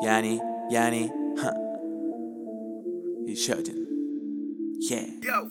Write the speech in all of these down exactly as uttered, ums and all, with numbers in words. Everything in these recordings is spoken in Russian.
Яни, Яни, ха. Еще один. Yeah.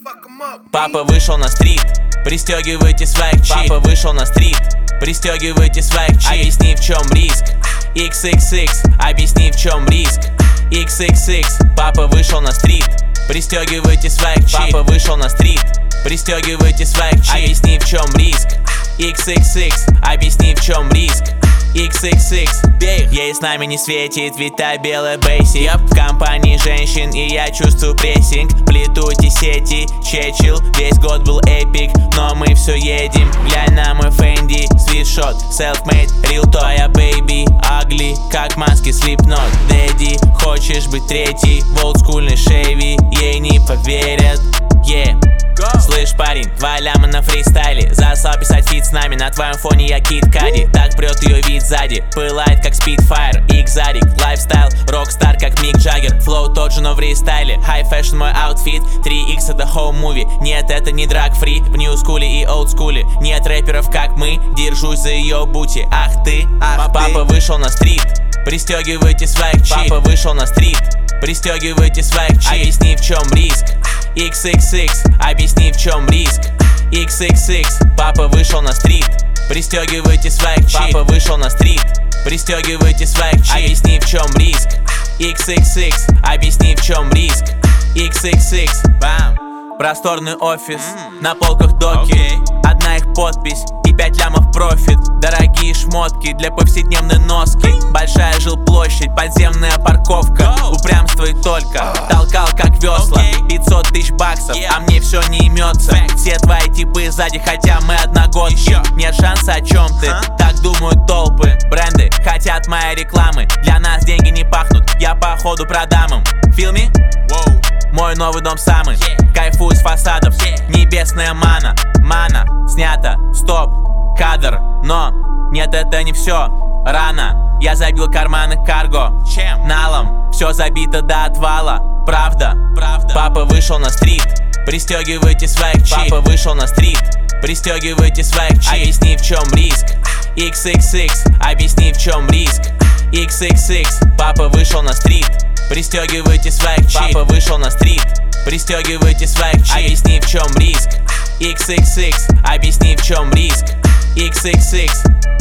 Папа вышел на стрит, пристегивайте свайк чип. Папа вышел на стрит, пристегивайте свайк чип. Объясни, в чем риск. икс икс икс, объясни, в чем риск. икс икс икс, папа вышел на стрит, пристегивайте свайк чип. Папа вышел на стрит, пристегивайте свайк чип. Объясни, в чем риск. икс икс икс, объясни, в чем риск. икс икс икс, ей с нами не светит, ведь та белая бейсик. yep. В компании женщин и я чувствую прессинг. Плету эти сети, чечил, весь год был эпик, но мы все едем. Глянь на мой Фенди, свитшот, self-made, real твоя baby, ugly, как маски Slipknot. Дэдди, хочешь быть третий, в олдскульной шейви, ей не поверят, yeah. Слышь, парень, два ляма на фристайле, засал писать фит с нами, на твоем фоне я Кид Кади. Так прет ее вид сзади, пылает как Spitfire, Икзарик, лайфстайл, рокстар как Мик Джаггер. Флоу тот же, но в рестайле, хай фэшн мой аутфит, три икс это home movie. Нет, это не драг-фри, в нью-скуле и олдскуле. Нет рэперов как мы, держусь за ее бути. Ах ты, ах папа ты. Вышел на стрит, пристегивайте свайк чип. Папа вышел на стрит, пристегивайте свайк чип. Объясни, в чем риск. икс икс икс, объясни, в чем риск. икс икс икс, папа вышел на стрит, пристегивайте свайк чип. Папа вышел на стрит, пристегивайте свайк чип. Объясни, в чем риск. икс икс икс, объясни, в чем риск. икс икс икс, бам. Просторный офис, mm. на полках доки, okay. Одна их подпись и пять лямов профит. Дорогие шмотки для повседневной носки. Большая жилплощадь, подземная парковка. Go. Упрямство и только, uh. толкал как весла, okay. пятьсот тысяч баксов, yeah. А мне все не имется. Fact. Все твои типы сзади, хотя мы одногодки. Еще. Нет шанса, о чем ты, huh? Так думают толпы. Бренды хотят моей рекламы, для нас деньги не пахнут, я походу продам им. Feel me? Wow. Мой новый дом самый, yeah. Кайфую с фасадов, yeah. Небесная мана, мана, снято, стоп, кадр. Но нет, это не все, рано. Я забил карманы карго, чем? Налом, все забито до отвала. Правда, правда. Папа вышел на стрит, пристегивайте свайк чип. Папа вышел на стрит, пристегивайте свайк чип. Объясни, в чем риск. икс икс икс, объясни, в чем риск. икс икс икс, папа вышел на стрит, пристегивайте свайк чип. Папа вышел на стрит, пристегивайте свайк чип. Объясни, в чем риск. икс икс икс, объясни, в чем риск. икс икс икс.